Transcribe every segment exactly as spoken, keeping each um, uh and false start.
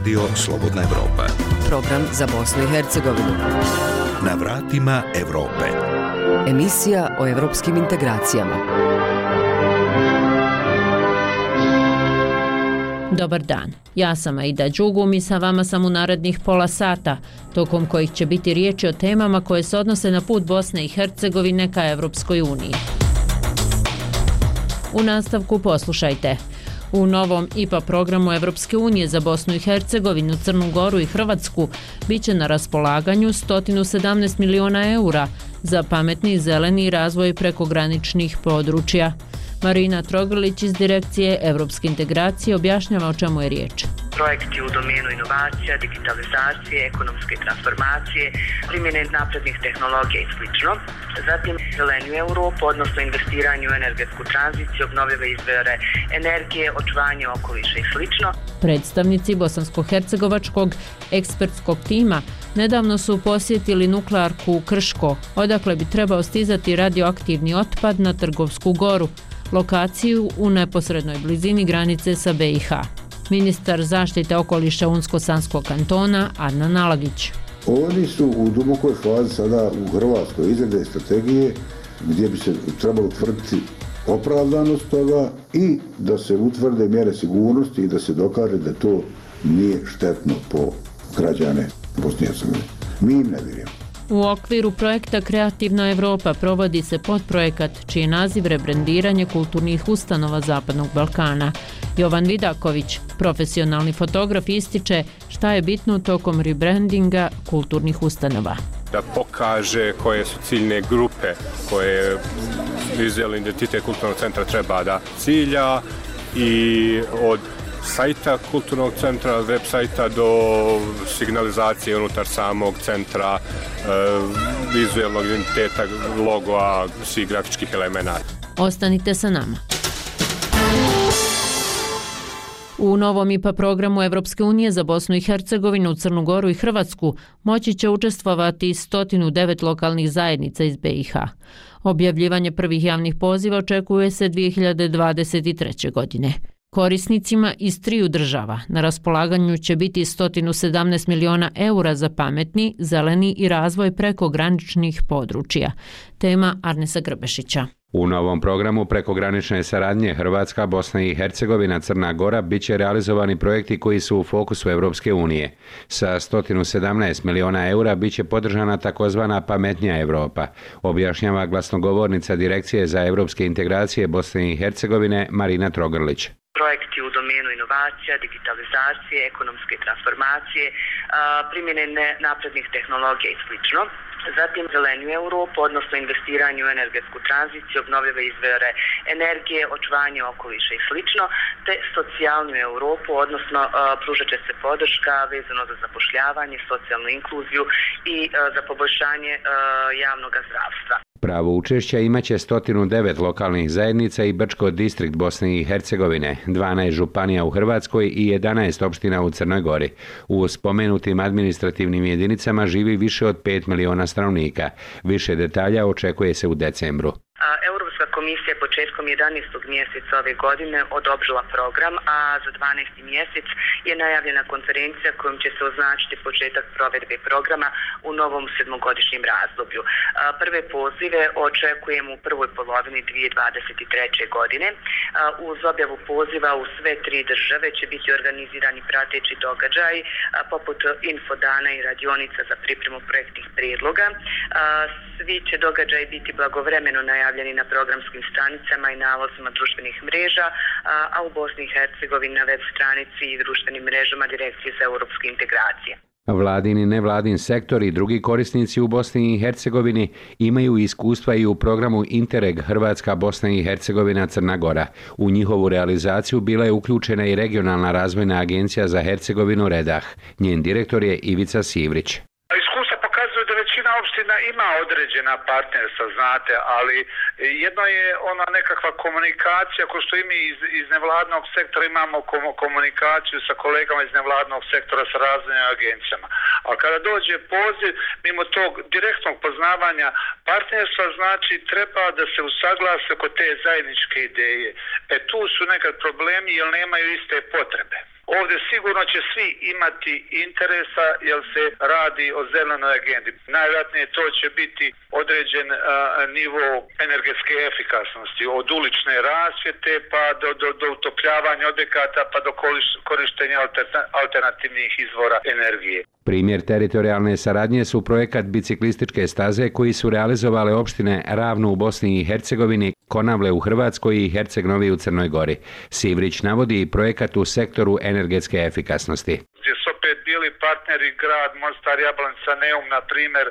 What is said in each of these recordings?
Radio Slobodna Evropa. Program za Bosnu i Hercegovinu. Na vratima Evrope. Emisija o evropskim integracijama. Dobar dan, ja sam Aida Đugum i sa vama sam u narednih pola sata, tokom kojih će biti riječi o temama koje se odnose na put Bosne i Hercegovine ka Evropskoj uniji. U nastavku poslušajte. U novom I P A programu Evropske unije za Bosnu i Hercegovinu, Crnu Goru i Hrvatsku biće na raspolaganju sto sedamnaest miliona eura za pametni zeleni razvoj prekograničnih područja. Marina Trogrlić iz Direkcije Evropske integracije objašnjava o čemu je riječ. Projekti u domenu inovacija, digitalizacije, ekonomske transformacije, primjene naprednih tehnologija i sl. Zatim zelenju Europu, odnosno investiranje u energetsku tranziciju, obnovljive izvore energije, očuvanje okoliša i sl. Predstavnici bosansko-hercegovačkog ekspertskog tima nedavno su posjetili nuklearku Krško, odakle bi trebao stizati radioaktivni otpad na Trgovsku goru, lokaciju u neposrednoj blizini granice sa B i H. Ministar zaštite okoliša Unsko-Sanskog kantona Adnan Alagić. Oni su u dubokoj fazi sada u Hrvatskoj izrade strategije gdje bi se trebalo utvrditi opravdanost toga i da se utvrde mjere sigurnosti i da se dokaže da to nije štetno po građane Bosne i Hercegovine. Mi im ne vjerujemo. U okviru projekta Kreativna Evropa provodi se podprojekat čiji je naziv rebrendiranje kulturnih ustanova Zapadnog Balkana. Jovan Vidaković, profesionalni fotograf, ističe šta je bitno tokom rebrandinga kulturnih ustanova. Da pokaže koje su ciljne grupe koje vizualni identitet kulturnog centra treba da cilja i od sajta kulturnog centra, web sajta do signalizacije unutar samog centra, e, vizualnog identiteta, logoa, svih grafičkih elemenata. Ostanite sa nama. U novom I P A programu Evropske unije za Bosnu i Hercegovinu, Crnu Goru i Hrvatsku moći će učestvovati sto devet lokalnih zajednica iz B i H. Objavljivanje prvih javnih poziva očekuje se dvije hiljade dvadeset treće. godine. Korisnicima iz triju država na raspolaganju će biti sto sedamnaest miliona eura za pametni, zeleni i razvoj prekograničnih područja. Tema Arnesa Grbešića. U novom programu prekogranične saradnje Hrvatska, Bosna i Hercegovina, Crna Gora biće realizovani projekti koji su u fokusu Evropske unije. Sa sto sedamnaest miliona eura biće podržana takozvana pametnija Evropa, objašnjava glasnogovornica Direkcije za evropske integracije Bosne i Hercegovine Marina Trogrlić. Projekti u domenu inovacija, digitalizacije, ekonomske transformacije, primjene naprednih tehnologija i sl. Zatim zelenju Europu, odnosno investiranje u energetsku tranziciju, obnovljive izvore energije, očuvanje okoliša i sl. Te socijalnu Europu, odnosno pružat će se podrška vezano za zapošljavanje, socijalnu inkluziju i za poboljšanje javnog zdravstva. Pravo učešća imaće sto devet lokalnih zajednica i Brčko distrikt Bosne i Hercegovine, dvanaest županija u Hrvatskoj i jedanaest opština u Crnoj Gori. U spomenutim administrativnim jedinicama živi više od pet miliona stanovnika. Više detalja očekuje se u decembru. Europska komisija je početkom jedanaestog mjeseca ove godine odobrila program, a za dvanaesti mjesec je najavljena konferencija kojom će se označiti početak provedbe programa u novom sedmogodišnjem razdoblju. Prve pozive očekujemo u prvoj polovini dvije hiljade dvadeset treće. godine. Uz objavu poziva u sve tri države će biti organizirani prateći događaji poput infodana i radionica za pripremu projektnih prijedloga. Svi će događaji biti blagovremeno najavljeni na programskim stranicama i nalozima društvenih mreža, a u Bosni i Hercegovini na web stranici i društvenim mrežama Direkcije za europske integracije. Vladin i nevladin sektor i drugi korisnici u Bosni i Hercegovini imaju iskustva i u programu Interreg Hrvatska, Bosna i Hercegovina, Crna Gora. U njihovu realizaciju bila je uključena i regionalna razvojna agencija za Hercegovinu Redah. Njen direktor je Ivica Sivrić. Opština ima određena partnerstva, znate, ali jedno je ona nekakva komunikacija, ko što i mi iz, iz nevladnog sektora imamo komunikaciju sa kolegama iz nevladnog sektora sa razvojnim agencijama. A kada dođe poziv, mimo tog direktnog poznavanja partnerstva, znači treba da se usaglase oko te zajedničke ideje. E tu su nekad problemi jer nemaju iste potrebe. ovdje sigurno će svi imati interesa jer se radi o zelenoj agendi. Najvjerojatnije to će biti određen a, nivo energetske efikasnosti, od ulične rasvjete pa do, do, do utopljavanja objekata pa do korištenja alternativnih izvora energije. Primjer teritorijalne saradnje su projekat biciklističke staze koji su realizovale opštine Ravno u Bosni i Hercegovini, Konavle u Hrvatskoj i Herceg Novi u Crnoj Gori. Sivrić navodi i projekat u sektoru energetske efikasnosti. Gdje su opet bili partneri grad Mostar, Jablanica, Neum, na primjer,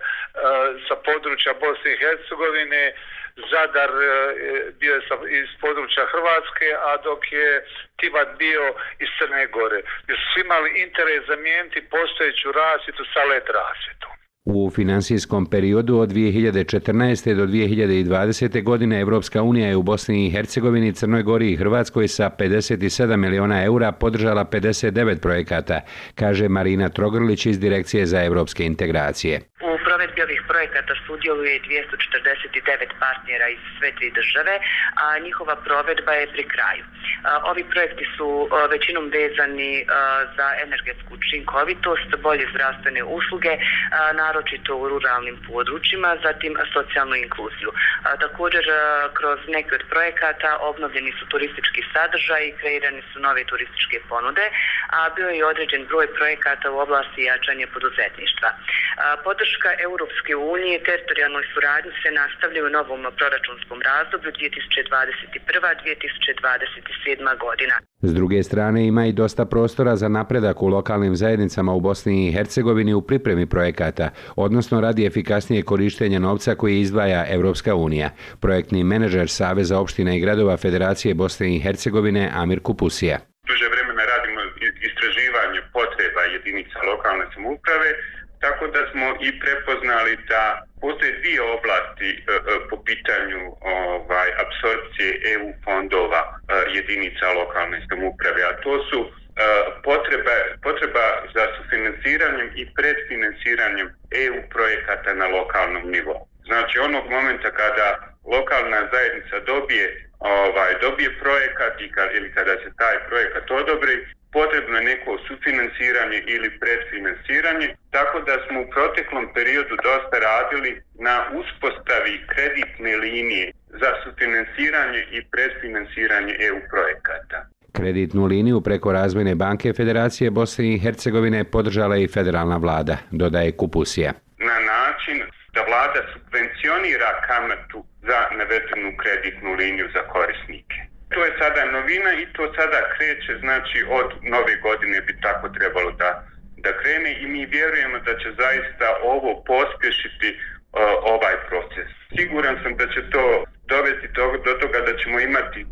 sa područja Bosne i Hercegovine, Zadar bio je iz područja Hrvatske, a dok je Tivat bio iz Crne Gore. Gdje su imali interes zamijeniti postojeću rasvjetu sa L E D rasvjetom. U finansijskom periodu od dvije hiljade četrnaeste do dvije hiljade dvadesete godine Evropska unija je u Bosni i Hercegovini, Crnoj Gori i Hrvatskoj sa pedeset sedam miliona eura podržala pedeset devet projekata, kaže Marina Trogrlić iz Direkcije za evropske integracije. U provedbi ovih projekata sudjeluje dvjesto četrdeset devet partnera iz sve tri države, a njihova provedba je pri kraju. Ovi projekti su većinom vezani za energetsku učinkovitost, bolje zdravstvene usluge, naročito u ruralnim područjima, zatim socijalnu inkluziju. Također, kroz neke od projekata obnovljeni su turistički sadržaji i kreirane su nove turističke ponude, a bio je određen broj projekata u oblasti jačanja poduzetništva. Podrška Europske unije teritorijalnoj suradnji se nastavlja u novom proračunskom razdoblju dvije tisuće dvadeset prva do dvije tisuće dvadeset sedma godina. S druge strane ima i dosta prostora za napredak u lokalnim zajednicama u Bosni i Hercegovini u pripremi projekata, odnosno radi efikasnije korištenja novca koji izdvaja Evropska unija. Projektni menadžer Saveza opština i gradova Federacije Bosne i Hercegovine Amir Kupusija. Duže vremena radimo istraživanje potreba jedinica lokalne samouprave, tako da smo i prepoznali da postoje dvije oblasti e, po pitanju ovaj, apsorpcije E U fondova e, jedinica lokalne samouprave, a to su e, potreba, potreba za sufinanciranjem i predfinanciranjem E U projekata na lokalnom nivou. Znači onog momenta kada lokalna zajednica dobije, ovaj, dobije projekat i kad, ili kada se taj projekat odobri, potrebno je neko sufinanciranje ili predfinanciranje, tako da smo u proteklom periodu dosta radili na uspostavi kreditne linije za sufinanciranje i predfinanciranje E U projekata. Kreditnu liniju preko Razvojne banke Federacije Bosne i Hercegovine podržala i federalna vlada, dodaje Kupusija. Na način da vlada subvencionira kamatu za navedenu kreditnu liniju za korisnike. To je sada novina i to sada kreće, znači od nove godine bi tako trebalo da, da krene i mi vjerujemo da će zaista ovo pospješiti uh, ovaj proces. Siguran sam da će to dovesti do, do toga da ćemo imati uh,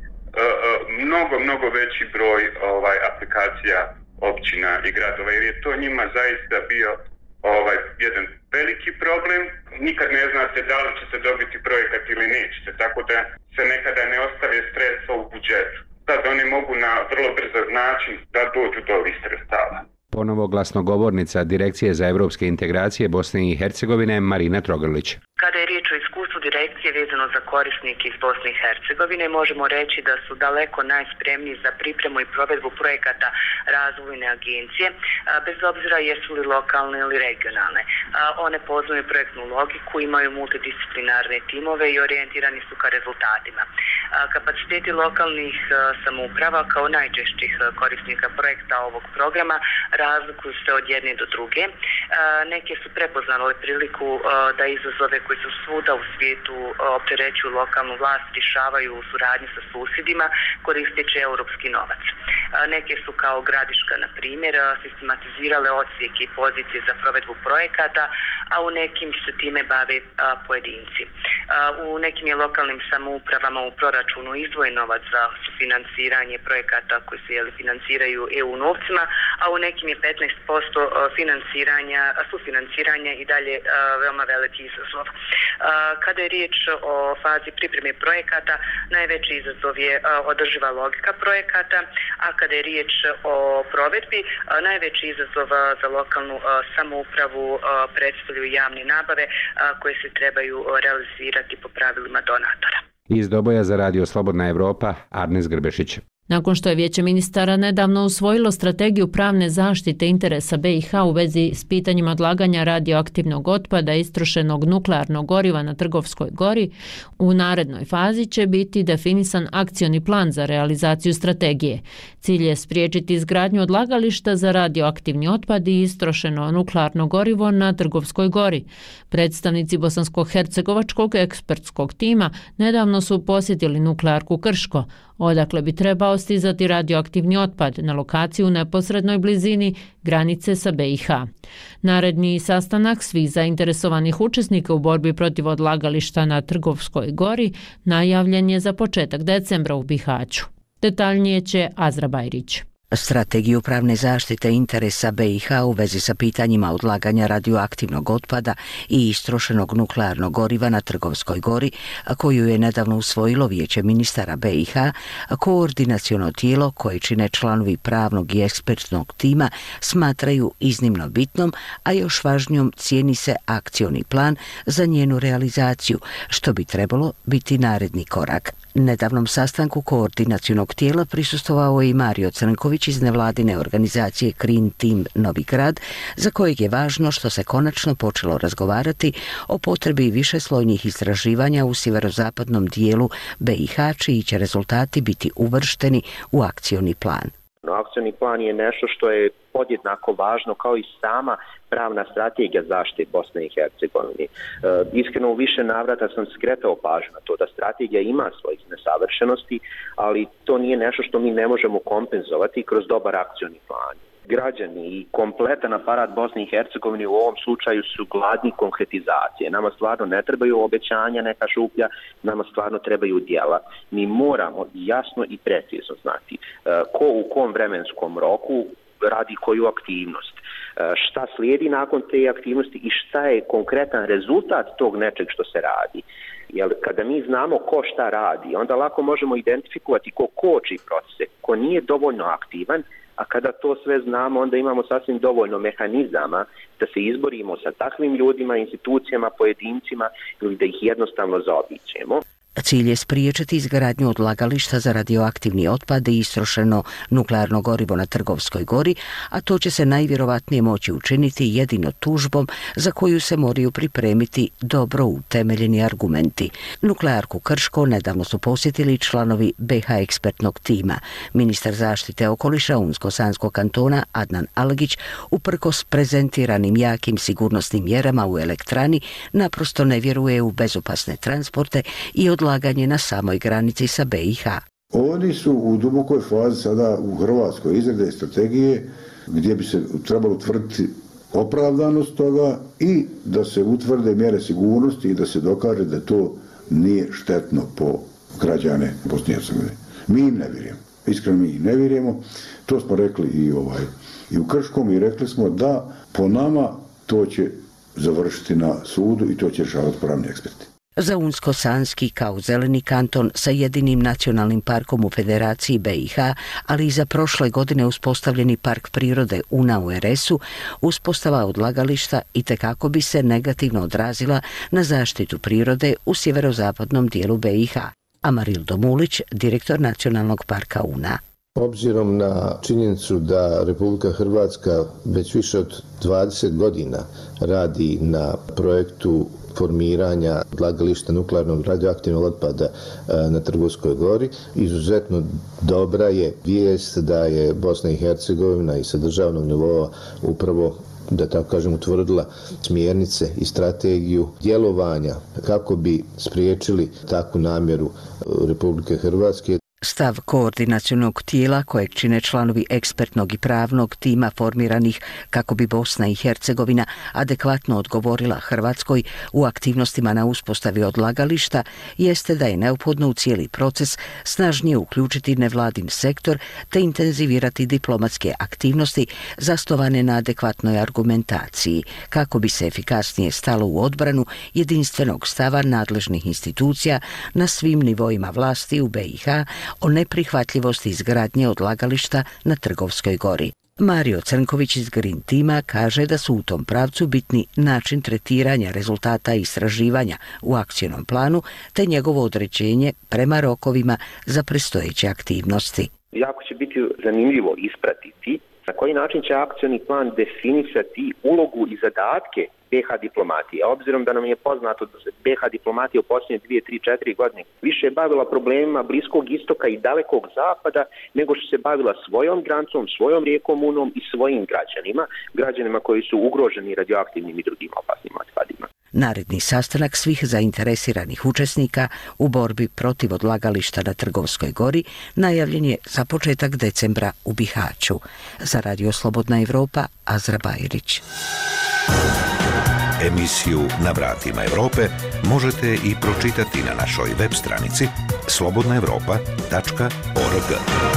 mnogo, mnogo veći broj ovaj, aplikacija općina i gradova, jer je to njima zaista bio ovaj, jedan veliki problem. Nikad ne znate da li ćete dobiti projekat ili nećete, tako da se nekada ne ostave sredstva u budžetu. Sad oni mogu na vrlo brzo način da dođu do ovih sredstava. Ponovo glasnogovornica Direkcije za evropske integracije Bosne i Hercegovine Marina Trogrlić. Kada je riječ o iskustvu direkcije vezano za korisnike iz Bosne i Hercegovine, možemo reći da su daleko najspremniji za pripremu i provedbu projekata razvojne agencije, bez obzira jesu li lokalne ili regionalne. One poznaju projektnu logiku, imaju multidisciplinarne timove i orijentirani su ka rezultatima. Kapaciteti lokalnih samouprava kao najčešćih korisnika projekta ovog programa razlikuju se od jedne do druge. Neke su prepoznale priliku da izazove koji su svuda u svijetu opterećuju lokalnu vlast rješavaju u suradnji sa susjedima koristeći europski novac. Neke su kao Gradiška, na primjer, sistematizirale odsjeke i pozicije za provedbu projekata, a u nekim se time bave pojedinci. U nekim je lokalnim samoupravama u proračunu izdvojen novac za sufinanciranje projekata koji se jeli, financiraju E U novcima, a u nekim je petnaest posto financiranja, sufinanciranja i dalje veoma veliki izazov. Kada je riječ o fazi pripreme projekata, najveći izazov je održiva logika projekata, a kada je riječ o provedbi, najveći izazov za lokalnu samoupravu predstavljaju javne nabave koje se trebaju realizirati po pravilima donatora. Iz Doboja za radio Slobodna Evropa, Arnes Grbešić. Nakon što je Vijeće ministara nedavno usvojilo strategiju pravne zaštite interesa B i H u vezi s pitanjima odlaganja radioaktivnog otpada i istrošenog nuklearnog goriva na Trgovskoj gori, u narednoj fazi će biti definisan akcioni plan za realizaciju strategije. Cilj je spriječiti izgradnju odlagališta za radioaktivni otpad i istrošeno nuklearno gorivo na Trgovskoj gori. Predstavnici bosansko-hercegovačkog ekspertskog tima nedavno su posjetili nuklearku Krško, odakle bi trebao stizati radioaktivni otpad na lokaciju u neposrednoj blizini granice sa B i H. Naredni sastanak svih zainteresovanih učesnika u borbi protiv odlagališta na Trgovskoj gori najavljen je za početak decembra u Bihaću. Detaljnije će Azra Bajrić. Strategiju pravne zaštite interesa B i H u vezi sa pitanjima odlaganja radioaktivnog otpada i istrošenog nuklearnog goriva na Trgovskoj gori, koju je nedavno usvojilo Vijeće ministara B i H, koordinaciono tijelo koje čine članovi pravnog i ekspertnog tima smatraju iznimno bitnom, a još važnijom cijeni se akcioni plan za njenu realizaciju, što bi trebalo biti naredni korak. Nedavnom sastanku koordinacionog tijela prisustvovao je i Mario Crnković iz nevladine organizacije Green Team Novi Grad, za kojeg je važno što se konačno počelo razgovarati o potrebi višeslojnih istraživanja u sjeverozapadnom dijelu B i H, čiji će rezultati biti uvršteni u akcioni plan. Akcioni plan je nešto što je podjednako važno kao i sama pravna strategija zaštite Bosne i Hercegovine. E, iskreno u više navrata sam skretao pažnju na to da strategija ima svojih nesavršenosti, ali to nije nešto što mi ne možemo kompenzovati kroz dobar akcioni plan. Građani i kompletan aparat Bosne i Hercegovine u ovom slučaju su gladni konkretizacije. Nama stvarno ne trebaju obećanja, neka šuplja, nama stvarno trebaju djela. Mi moramo jasno i precizno znati e, ko u kom vremenskom roku radi koju aktivnost, e, šta slijedi nakon te aktivnosti i šta je konkretan rezultat tog nečeg što se radi. Jer kada mi znamo ko šta radi, onda lako možemo identifikovati ko koči procese, ko nije dovoljno aktivan, a kada to sve znamo, onda imamo sasvim dovoljno mehanizama da se izborimo sa takvim ljudima, institucijama, pojedincima ili da ih jednostavno zaobiđemo. Cilj je spriječiti izgradnju odlagališta za radioaktivni otpad i istrošeno nuklearno gorivo na Trgovskoj gori, a to će se najvjerovatnije moći učiniti jedino tužbom za koju se moraju pripremiti dobro utemeljeni argumenti. Nuklearku Krško nedavno su posjetili članovi B H ekspertnog tima. Ministar zaštite okoliša Unsko-Sanskog kantona Adnan Algić, uprkos prezentiranim jakim sigurnosnim mjerama u elektrani, naprosto ne vjeruje u bezopasne transporte i odlaganje na samoj granici sa B i H. Oni su u dubokoj fazi sada u Hrvatskoj izrade strategije gdje bi se trebalo utvrditi opravdanost toga i da se utvrde mjere sigurnosti i da se dokaže da to nije štetno po građane Bosne i Hercegovine. Mi im ne vjerujemo. Iskreno mi im ne vjerujemo. To smo rekli i, ovaj, i u Krškom i rekli smo da po nama to će završiti na sudu i to će rješavati pravni eksperti. Za Unsko-Sanski kao zeleni kanton sa jedinim nacionalnim parkom u Federaciji B i H, ali i za prošle godine uspostavljeni park prirode Una u R S-u, uspostava odlagališta itekako bi se negativno odrazila na zaštitu prirode u sjeverozapadnom dijelu B i H. Amarildo Mulić, direktor Nacionalnog parka Una. Obzirom na činjenicu da Republika Hrvatska već više od dvadeset godina radi na projektu formiranja odlagališta nuklearnog radioaktivnog otpada na Trgovskoj gori, izuzetno dobra je vijest da je Bosna i Hercegovina i sa državnog nivoa upravo, da tako kažem, utvrdila smjernice i strategiju djelovanja kako bi spriječili takvu namjeru Republike Hrvatske. Stav koordinacionog tijela kojeg čine članovi ekspertnog i pravnog tima formiranih kako bi Bosna i Hercegovina adekvatno odgovorila Hrvatskoj u aktivnostima na uspostavi odlagališta jeste da je neophodno u cijeli proces snažnije uključiti nevladin sektor te intenzivirati diplomatske aktivnosti zasnovane na adekvatnoj argumentaciji kako bi se efikasnije stalo u odbranu jedinstvenog stava nadležnih institucija na svim nivoima vlasti u B i H o neprihvatljivosti izgradnje odlagališta na Trgovskoj gori. Mario Crnković iz Green Tima kaže da su u tom pravcu bitni način tretiranja rezultata istraživanja u akcijnom planu te njegovo određenje prema rokovima za predstojeće aktivnosti. Jako će biti zanimljivo ispratiti na koji način će akcioni plan definisati ulogu i zadatke be ha diplomatije. Obzirom da nam je poznato da se be ha diplomatija u posljednje dvije, tri, četiri godine više je bavila problemima Bliskog istoka i Dalekog zapada nego što se bavila svojom granicom, svojom rijekom Unom i svojim građanima, građanima koji su ugroženi radioaktivnim i drugim opasnim otpadima. Naredni sastanak svih zainteresiranih učesnika u borbi protiv odlagališta na Trgovskoj gori najavljen je za početak decembra u Bihaću. Za Radio Slobodna Evropa, Azra Bajrić. Emisiju Na vratima Evrope možete i pročitati na našoj web stranici slobodna evropa tačka org.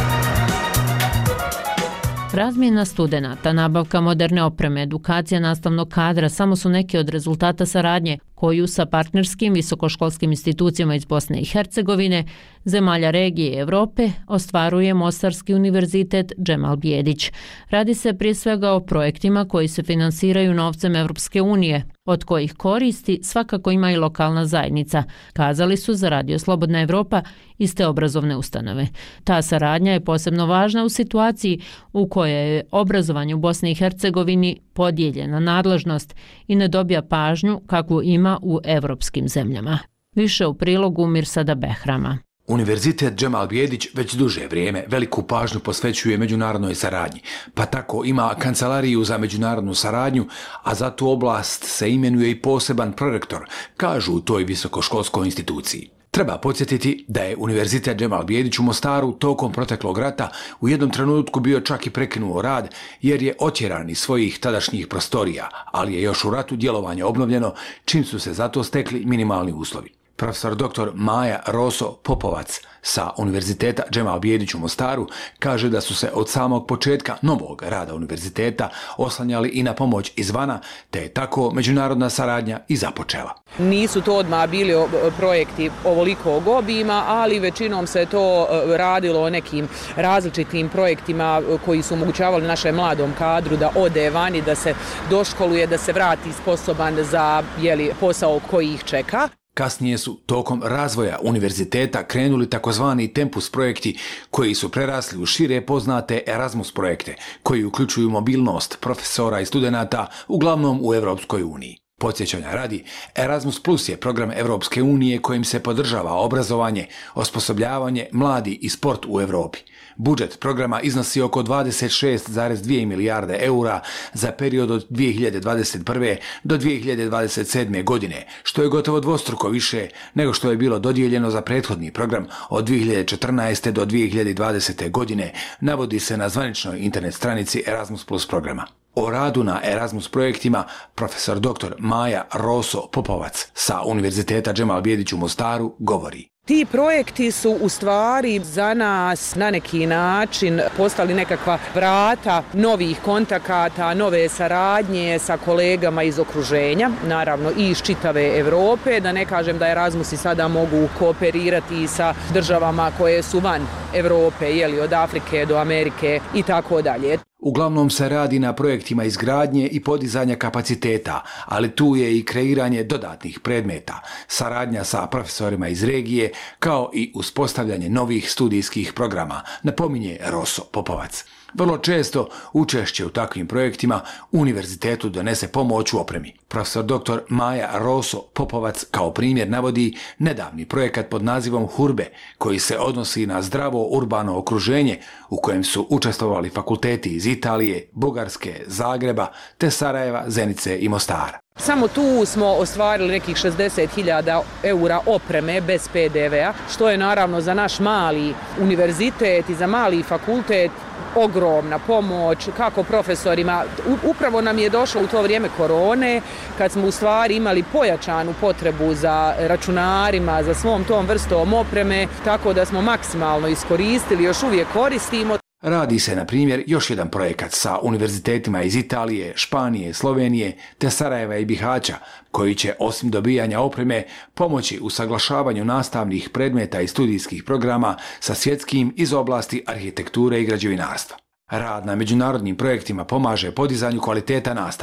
Razmjena studenata, nabavka moderne opreme, edukacija nastavnog kadra samo su neki od rezultata saradnje koju sa partnerskim visokoškolskim institucijama iz Bosne i Hercegovine, zemalja regije Evrope, ostvaruje Mostarski univerzitet Džemal Bijedić. Radi se prije svega o projektima koji se finansiraju novcem Evropske unije, od kojih koristi svakako ima i lokalna zajednica, kazali su za Radio Slobodna Evropa iz te obrazovne ustanove. Ta saradnja je posebno važna u situaciji u kojoj je obrazovanje u Bosni i Hercegovini podijeljena nadležnost i ne dobija pažnju kakvu ima u evropskim zemljama. Više u prilogu Mirsada Behrama. Univerzitet Džemal Bijedić već duže vrijeme veliku pažnju posvećuje međunarodnoj saradnji, pa tako ima kancelariju za međunarodnu saradnju, a za tu oblast se imenuje i poseban prorektor, kažu u toj visokoškolskoj instituciji. Treba podsjetiti da je Univerzitet Džemal Bijedić u Mostaru tokom proteklog rata u jednom trenutku bio čak i prekinuo rad jer je otjeran iz svojih tadašnjih prostorija, ali je još u ratu djelovanje obnovljeno, čim su se zato stekli minimalni uslovi. Profesor doktor Maja Roso Popovac sa Univerziteta Džemal Bijedić u Mostaru kaže da su se od samog početka novog rada univerziteta oslanjali i na pomoć izvana, te je tako međunarodna saradnja i započela. Nisu to odmah bili projekti ovolikog obima, ali većinom se to radilo o nekim različitim projektima koji su omogućavali našem mladom kadru da ode vani, da se doškoluje, da se vrati sposoban za jeli, posao koji ih čeka. Kasnije su tokom razvoja univerziteta krenuli takozvani Tempus projekti koji su prerasli u šire poznate Erasmus projekte koji uključuju mobilnost profesora i studenata uglavnom u Evropskoj uniji. Podsjećanja radi, Erasmus Plus je program Evropske unije kojim se podržava obrazovanje, osposobljavanje, mladi i sport u Evropi. Budžet programa iznosi oko dvadeset šest zarez dvije milijarde eura za period od dvije hiljade dvadeset prve. do dvije hiljade dvadeset sedme. godine, što je gotovo dvostruko više nego što je bilo dodijeljeno za prethodni program od dvije hiljade četrnaeste. do dvije hiljade dvadesete. godine, navodi se na zvaničnoj internet stranici Erasmus Plus programa. O radu na Erasmus projektima profesor doktor Maja Roso Popovac sa Univerziteta Džemal Bijedić u Mostaru govori. Ti projekti su u stvari za nas na neki način postali nekakva vrata novih kontakata, nove saradnje sa kolegama iz okruženja, naravno i iz čitave Evrope, da ne kažem da Erasmusi sada mogu kooperirati sa državama koje su van Evrope, jeli od Afrike do Amerike i tako dalje. Uglavnom se radi na projektima izgradnje i podizanja kapaciteta, ali tu je i kreiranje dodatnih predmeta, saradnja sa profesorima iz regije, kao i uspostavljanje novih studijskih programa, napominje Roso Popovac. Vrlo često učešće u takvim projektima univerzitetu donese pomoć u opremi. Profesor doktor Maja Roso Popovac kao primjer navodi nedavni projekat pod nazivom Hurbe, koji se odnosi na zdravo urbano okruženje u kojem su učestvovali fakulteti iz Italije, Bugarske, Zagreba, te Sarajeva, Zenice i Mostara. Samo tu smo ostvarili nekih šezdeset hiljada eura opreme bez pe de vea, što je naravno za naš mali univerzitet i za mali fakultet ogromna pomoć, kako profesorima. Upravo nam je došlo u to vrijeme korone, kad smo u stvari imali pojačanu potrebu za računarima, za svom tom vrstom opreme, tako da smo maksimalno iskoristili, još uvijek koristimo. Radi se, na primjer, još jedan projekat sa univerzitetima iz Italije, Španije, Slovenije te Sarajeva i Bihaća, koji će, osim dobijanja opreme, pomoći u saglašavanju nastavnih predmeta i studijskih programa sa svjetskim iz oblasti arhitekture i građevinarstva. Rad na međunarodnim projektima pomaže podizanju kvaliteta nastave.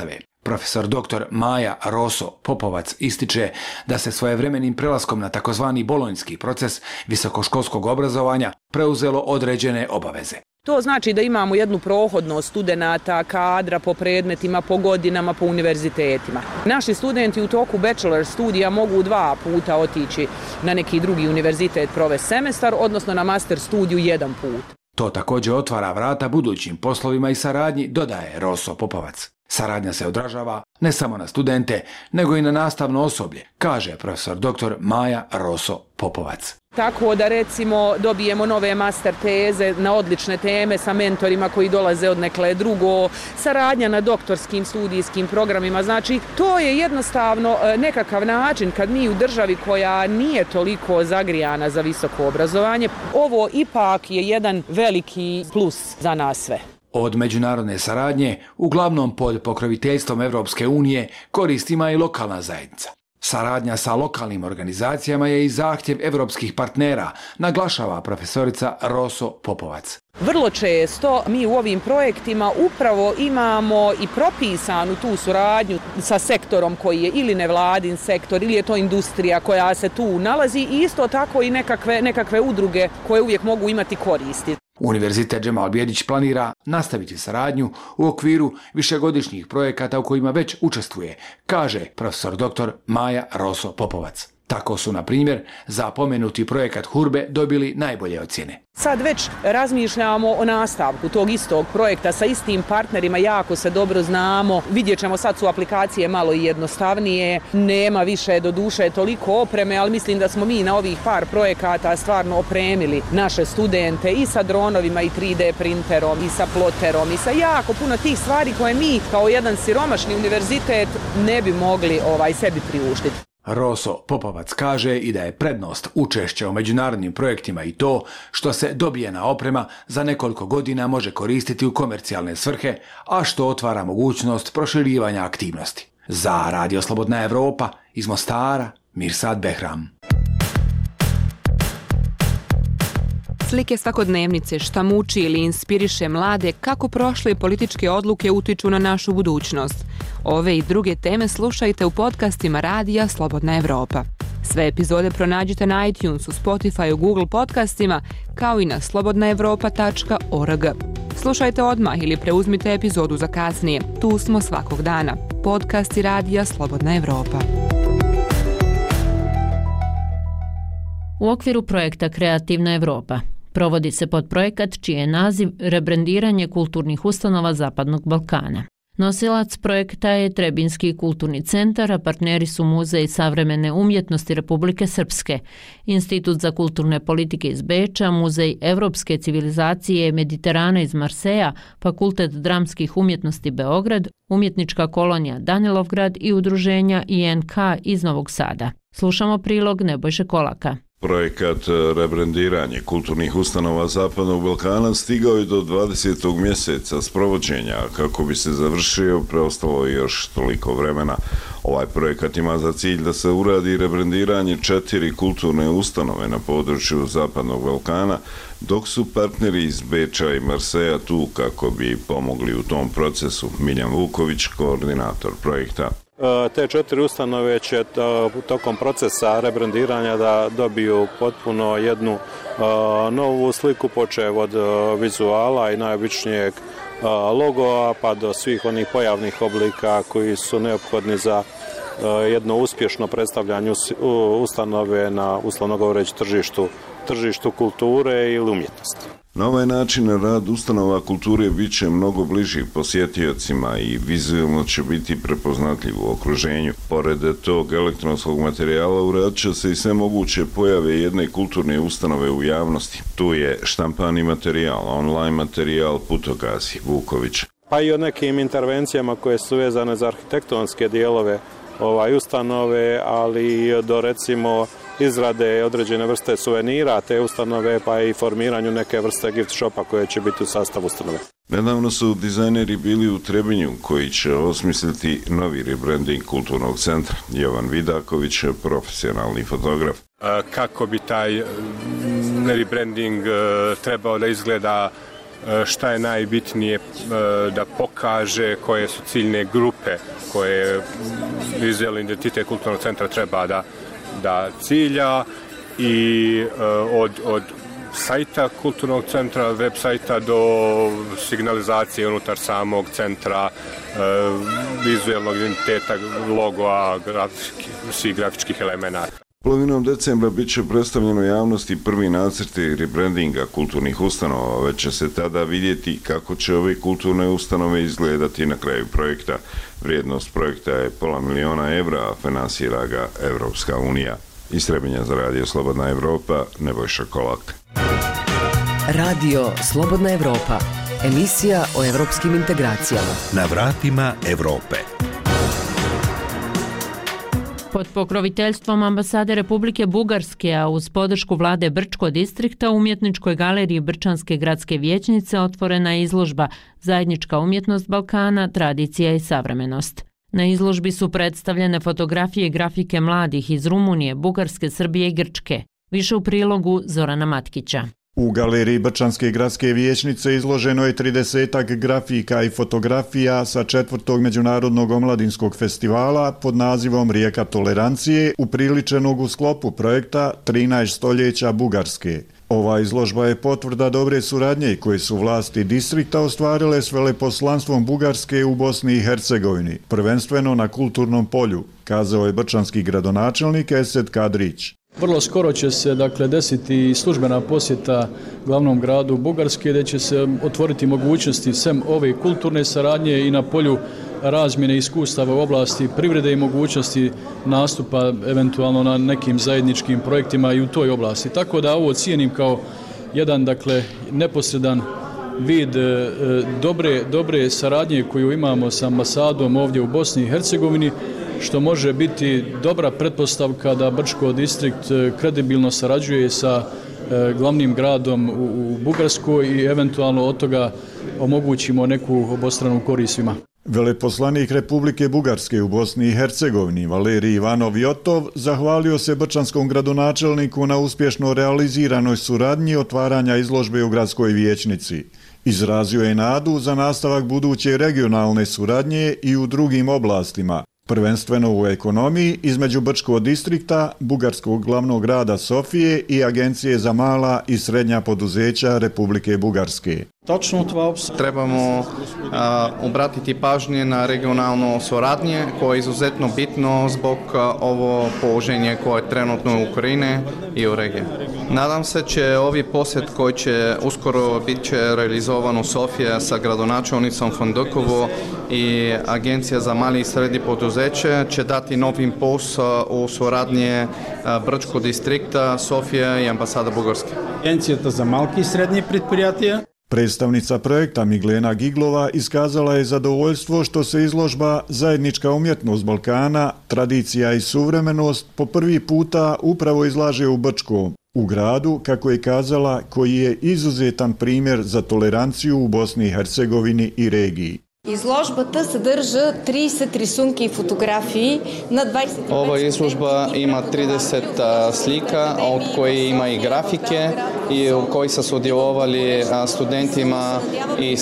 Profesor doktor Maja Roso Popovac ističe da se svojevremenim prelaskom na takozvani bolonjski proces visokoškolskog obrazovanja preuzelo određene obaveze. To znači da imamo jednu prohodnost studenata, kadra po predmetima, po godinama, po univerzitetima. Naši studenti u toku bachelor studija mogu dva puta otići na neki drugi univerzitet provesti semestar, odnosno na master studiju jedan put. To također otvara vrata budućim poslovima i saradnji, dodaje Roso Popovac. Saradnja se odražava ne samo na studente, nego i na nastavno osoblje, kaže profesor doktor Maja Roso Popovac. Tako da recimo dobijemo nove master teze na odlične teme sa mentorima koji dolaze od nekle drugo, saradnja na doktorskim studijskim programima. Znači, to je jednostavno nekakav način kad mi u državi koja nije toliko zagrijana za visoko obrazovanje, ovo ipak je jedan veliki plus za nas sve. Od međunarodne saradnje, uglavnom pod pokroviteljstvom Evropske unije, korist ima i lokalna zajednica. Saradnja sa lokalnim organizacijama je i zahtjev evropskih partnera, naglašava profesorica Roso Popovac. Vrlo često mi u ovim projektima upravo imamo i propisanu tu suradnju sa sektorom koji je ili nevladin sektor ili je to industrija koja se tu nalazi i isto tako i nekakve, nekakve udruge koje uvijek mogu imati koristi. Univerzitet Džemal Bijedić planira nastaviti saradnju u okviru višegodišnjih projekata u kojima već učestvuje, kaže profesor doktor Maja Roso Popovac. Tako su, na primjer, za pomenuti projekat Hurbe dobili najbolje ocjene. Sad već razmišljamo o nastavku tog istog projekta sa istim partnerima, jako se dobro znamo. Vidjet ćemo, sad su aplikacije malo i jednostavnije, nema više do duše toliko opreme, ali mislim da smo mi na ovih par projekata stvarno opremili naše studente i sa dronovima i tri D printerom i sa ploterom i sa jako puno tih stvari koje mi kao jedan siromašni univerzitet ne bi mogli ovaj sebi priuštiti. Roso Popovac kaže i da je prednost učešća u međunarodnim projektima i to što se dobijena oprema za nekoliko godina može koristiti u komercijalne svrhe, a što otvara mogućnost proširivanja aktivnosti. Za Radio Slobodna Evropa iz Mostara, Mirsad Behram. Slike svakodnevnice šta muči ili inspiriše mlade kako prošle političke odluke utiču na našu budućnost. Ove i druge teme slušajte u podcastima Radija Slobodna Evropa. Sve epizode pronađite na iTunesu, Spotify, Google podcastima, kao i na slobodna evropa tačka org. Slušajte odmah ili preuzmite epizodu za kasnije. Tu smo svakog dana. Podcasti Radija Slobodna Evropa. U okviru projekta Kreativna Evropa provodi se podprojekat čiji je naziv Rebrendiranje kulturnih ustanova Zapadnog Balkana. Nosilac projekta je Trebinski kulturni centar, a partneri su Muzej savremene umjetnosti Republike Srpske, Institut za kulturne politike iz Beča, Muzej evropske civilizacije Mediterana iz Marseja, Fakultet dramskih umjetnosti Beograd, Umjetnička kolonija Danilovgrad i udruženja I N K iz Novog Sada. Slušamo prilog Nebojše Kolaka. Projekat rebrendiranje kulturnih ustanova Zapadnog Balkana stigao je do dvadesetog mjeseca sprovođenja. Kako bi se završio, preostalo je još toliko vremena. Ovaj projekat ima za cilj da se uradi rebrendiranje četiri kulturne ustanove na području Zapadnog Balkana, dok su partneri iz Beča i Marseja tu kako bi pomogli u tom procesu. Miljan Vuković, koordinator projekta. Te četiri ustanove će tokom procesa rebrendiranja da dobiju potpuno jednu novu sliku, počev od vizuala i najobičnijeg logoa pa do svih onih pojavnih oblika koji su neophodni za jedno uspješno predstavljanje ustanove na, uslovno govoreći, tržištu, tržištu kulture ili umjetnosti. Na ovaj način rad ustanova kulture bit će mnogo bliži posjetiocima i vizualno će biti prepoznatljiv u okruženju. Pored tog elektronskog materijala uradit će se i sve moguće pojave jedne kulturne ustanove u javnosti. Tu je štampani materijal, online materijal, putokazi. Vuković. Pa i o nekim intervencijama koje su vezane za arhitektonske dijelove ovaj ustanove, ali do recimo izrade određene vrste suvenira te ustanove, pa i formiranju neke vrste gift shopa koje će biti u sastavu ustanove. Nedavno su dizajneri bili u Trebinju koji će osmisliti novi rebranding kulturnog centra. Jovan Vidaković, profesionalni fotograf. Kako bi taj rebranding trebao da izgleda šta je najbitnije da pokaže koje su ciljne grupe koje vizualni identitet kulturnog centra treba da, da cilja i od, od sajta kulturnog centra, web sajta do signalizacije unutar samog centra, vizualnog identiteta, logoa, grafiki, svih grafičkih elemenata. Polovinom decembra bit će predstavljeno javnosti prvi nacrti rebrandinga kulturnih ustanova, već će se tada vidjeti kako će ove kulturne ustanove izgledati na kraju projekta. Vrijednost projekta je pola miliona evra, a finansira ga Evropska unija. Iz Trebinja za Radio Slobodna Evropa, Nebojša Kolak. Radio Slobodna Evropa, emisija o evropskim integracijama. Na vratima Evrope. Pod pokroviteljstvom ambasade Republike Bugarske, a uz podršku vlade Brčko distrikta, u umjetničkoj galeriji Brčanske gradske vijećnice otvorena je izložba Zajednička umjetnost Balkana, tradicija i savremenost. Na izložbi su predstavljene fotografije i grafike mladih iz Rumunije, Bugarske, Srbije i Grčke. Više u prilogu Zorana Matkića. U galeriji Brčanske gradske vijećnice izloženo je tridesetak grafika i fotografija sa četvrtog međunarodnog omladinskog festivala pod nazivom Rijeka tolerancije, upriličenog u sklopu projekta trinaest stoljeća Bugarske. Ova izložba je potvrda dobre suradnje koje su vlasti distrikta ostvarile s veleposlanstvom Bugarske u Bosni i Hercegovini, prvenstveno na kulturnom polju, kazao je brčanski gradonačelnik Esed Kadrić. Vrlo skoro će se dakle desiti službena posjeta glavnom gradu Bugarske, gdje će se otvoriti mogućnosti sem ove kulturne saradnje i na polju razmjene iskustava u oblasti privrede i mogućnosti nastupa eventualno na nekim zajedničkim projektima i u toj oblasti. Tako da ovo cijenim kao jedan dakle neposredan vid e, dobre, dobre saradnje koju imamo sa ambasadom ovdje u Bosni i Hercegovini, što može biti dobra pretpostavka da Brčko distrikt kredibilno sarađuje sa e, glavnim gradom u, u Bugarskoj i eventualno od toga omogućimo neku obostranu korist svima. Veleposlanik Republike Bugarske u Bosni i Hercegovini Valerij Ivanov Jotov zahvalio se brčanskom gradonačelniku na uspješno realiziranoj suradnji otvaranja izložbe u gradskoj vijećnici. Izrazio je nadu za nastavak buduće regionalne suradnje i u drugim oblastima, prvenstveno u ekonomiji između Brčkog distrikta, bugarskog glavnog grada Sofije i Agencije za mala i srednja poduzeća Republike Bugarske. Trebamo a, obratiti pažnje na regionalno suradnje koje je izuzetno bitno zbog a, ovo položenje koje je trenutno u Ukrajine i u regiji. Nadam se će ovi posjet koji će uskoro biti će realizovan u Sofiji sa gradonačelnicom Fondokovo i Agencija za mali i srednji poduzeće će dati novi impuls u suradnje Brčkog distrikta, Sofija i ambasada Bugarske. Agencija za malki i srednje предприятия. Predstavnica projekta Miglena Giglova iskazala je zadovoljstvo što se izložba Zajednička umjetnost Balkana, tradicija i suvremenost po prvi puta upravo izlaže u Brčkom, u gradu, kako je kazala, koji je izuzetan primjer za toleranciju u Bosni i Hercegovini i regiji. Изложбата съдържа тридесет рисунки и фотографии на двадесет и пет. Ova izložba ima trideset slika, od koje ima i grafike i u kojoj su sudjelovali studentima iz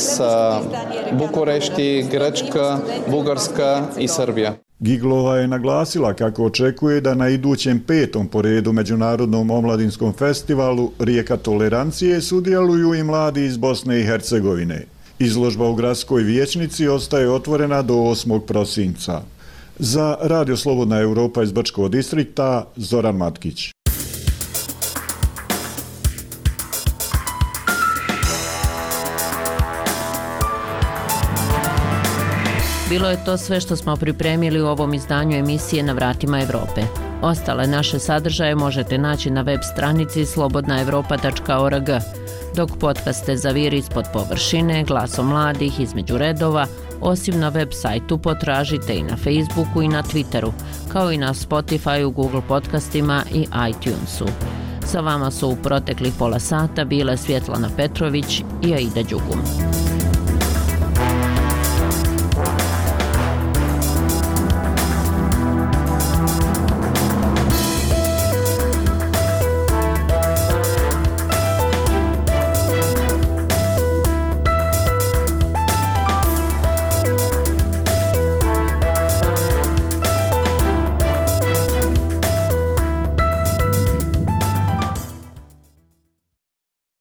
Bukurešti, Grčka, Bugarska i Srbija. Giglova je naglasila kako očekuje da na idućem petom po redu Međunarodnom omladinskom festivalu Rijeka tolerancije sudjeluju i mladi iz Bosne i Hercegovine. Izložba u gradskoj vijećnici ostaje otvorena do osmog prosinca. Za Radio Slobodna Evropa iz Brčkog distrikta, Zoran Matkić. Bilo je to sve što smo pripremili u ovom izdanju emisije Na vratima Evrope. Ostale naše sadržaje možete naći na web stranici slobodna evropa tačka org. Dok podcaste Zaviri ispod površine, Glasom mladih, Između redova, osim na web sajtu potražite i na Facebooku i na Twitteru, kao i na Spotifyu, Google podcastima i iTunesu. Sa vama su u proteklih pola sata bile Svjetlana Petrović i Aida Đugum.